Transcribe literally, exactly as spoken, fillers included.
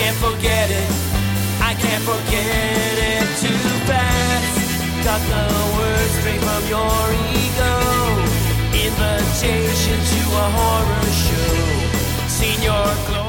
can't forget it, I can't forget it too fast. Got the words straight from your ego. Invitation to a horror show. Seen your glory.